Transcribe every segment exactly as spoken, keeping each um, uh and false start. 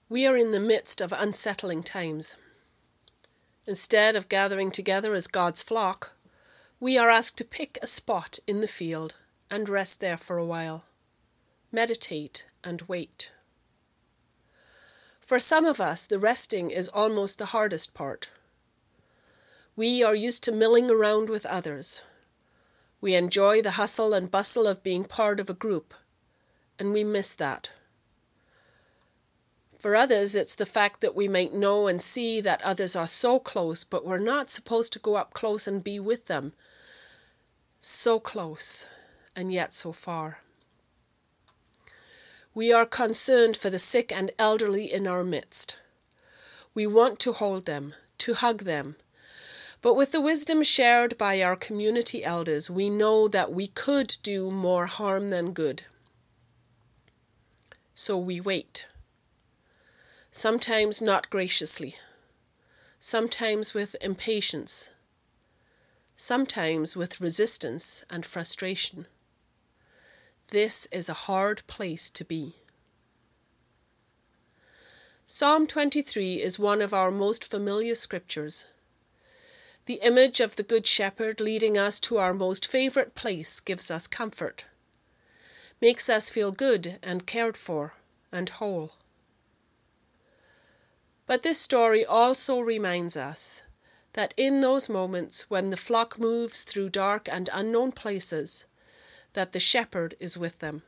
We are in the midst of unsettling times. Instead of gathering together as God's flock, we are asked to pick a spot in the field and rest there for a while, meditate and wait. For some of us, the resting is almost the hardest part. We are used to milling around with others. We enjoy the hustle and bustle of being part of a group, and we miss that. For others, it's the fact that we might know and see that others are so close, but we're not supposed to go up close and be with them. So close, and yet so far. We are concerned for the sick and elderly in our midst. We want to hold them, to hug them. But with the wisdom shared by our community elders, we know that we could do more harm than good. So we wait. Sometimes not graciously, sometimes with impatience, sometimes with resistance and frustration. This is a hard place to be. Psalm twenty-three is one of our most familiar scriptures. The image of the Good Shepherd leading us to our most favourite place gives us comfort, makes us feel good and cared for and whole. But this story also reminds us that in those moments when the flock moves through dark and unknown places, that the shepherd is with them.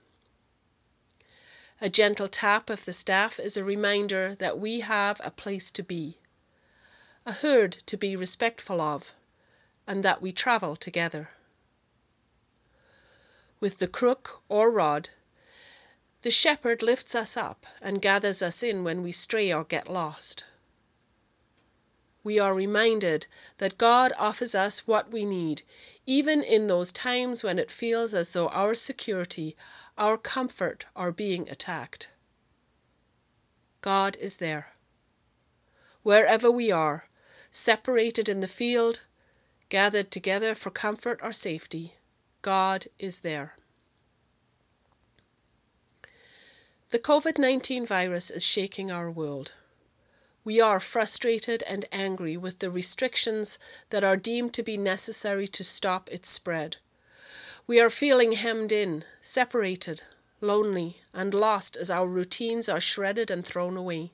A gentle tap of the staff is a reminder that we have a place to be, a herd to be respectful of, and that we travel together. With the crook or rod, the shepherd lifts us up and gathers us in when we stray or get lost. We are reminded that God offers us what we need, even in those times when it feels as though our security, our comfort are being attacked. God is there. Wherever we are, separated in the field, gathered together for comfort or safety, God is there. The covid nineteen virus is shaking our world. We are frustrated and angry with the restrictions that are deemed to be necessary to stop its spread. We are feeling hemmed in, separated, lonely, and lost as our routines are shredded and thrown away.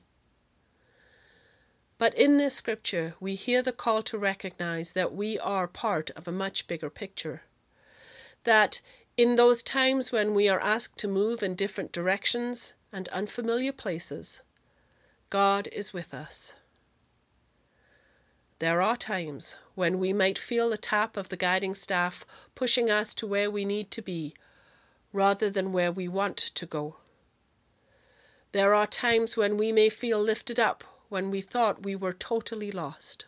But in this scripture, we hear the call to recognize that we are part of a much bigger picture. That in those times when we are asked to move in different directions and unfamiliar places, God is with us. There are times when we might feel the tap of the guiding staff pushing us to where we need to be, rather than where we want to go. There are times when we may feel lifted up when we thought we were totally lost.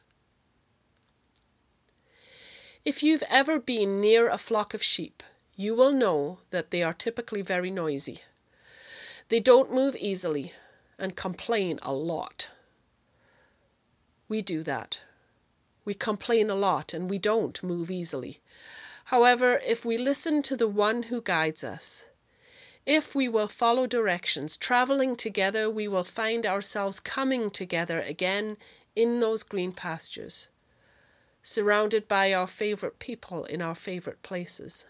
If you've ever been near a flock of sheep, you will know that they are typically very noisy. They don't move easily and complain a lot. We do that. We complain a lot and we don't move easily. However, if we listen to the one who guides us, if we will follow directions, traveling together, we will find ourselves coming together again in those green pastures, surrounded by our favorite people in our favorite places.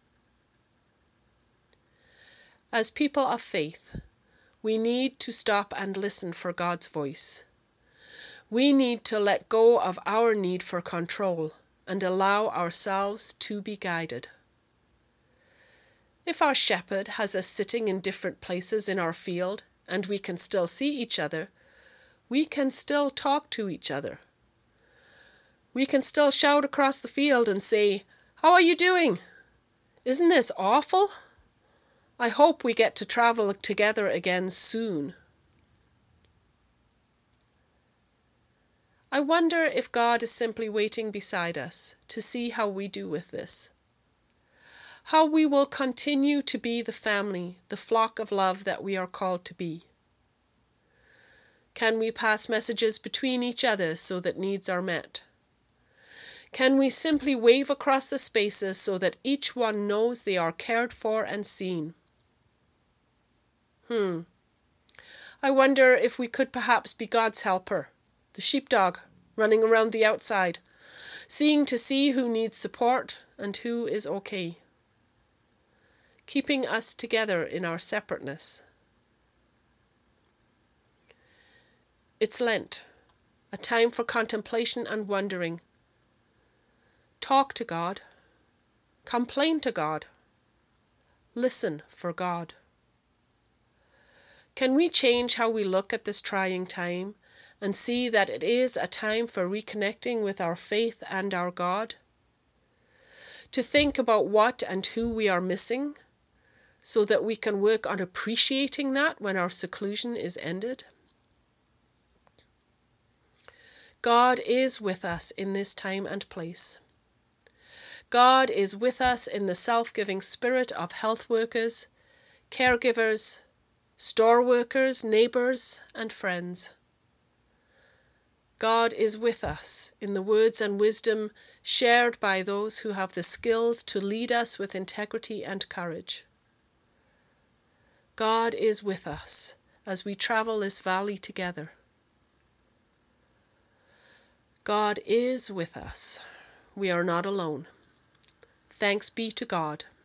As people of faith, we need to stop and listen for God's voice. We need to let go of our need for control and allow ourselves to be guided. If our shepherd has us sitting in different places in our field and we can still see each other, we can still talk to each other. We can still shout across the field and say, "How are you doing? Isn't this awful? I hope we get to travel together again soon." I wonder if God is simply waiting beside us to see how we do with this. How we will continue to be the family, the flock of love that we are called to be. Can we pass messages between each other so that needs are met? Can we simply wave across the spaces so that each one knows they are cared for and seen? Hmm. I wonder if we could perhaps be God's helper, the sheepdog running around the outside, seeing to see who needs support and who is okay, keeping us together in our separateness. It's Lent, a time for contemplation and wondering. Talk to God. Complain to God. Listen for God. Can we change how we look at this trying time and see that it is a time for reconnecting with our faith and our God? To think about what and who we are missing so that we can work on appreciating that when our seclusion is ended? God is with us in this time and place. God is with us in the self-giving spirit of health workers, caregivers, store workers, neighbours and friends. God is with us in the words and wisdom shared by those who have the skills to lead us with integrity and courage. God is with us as we travel this valley together. God is with us. We are not alone. Thanks be to God.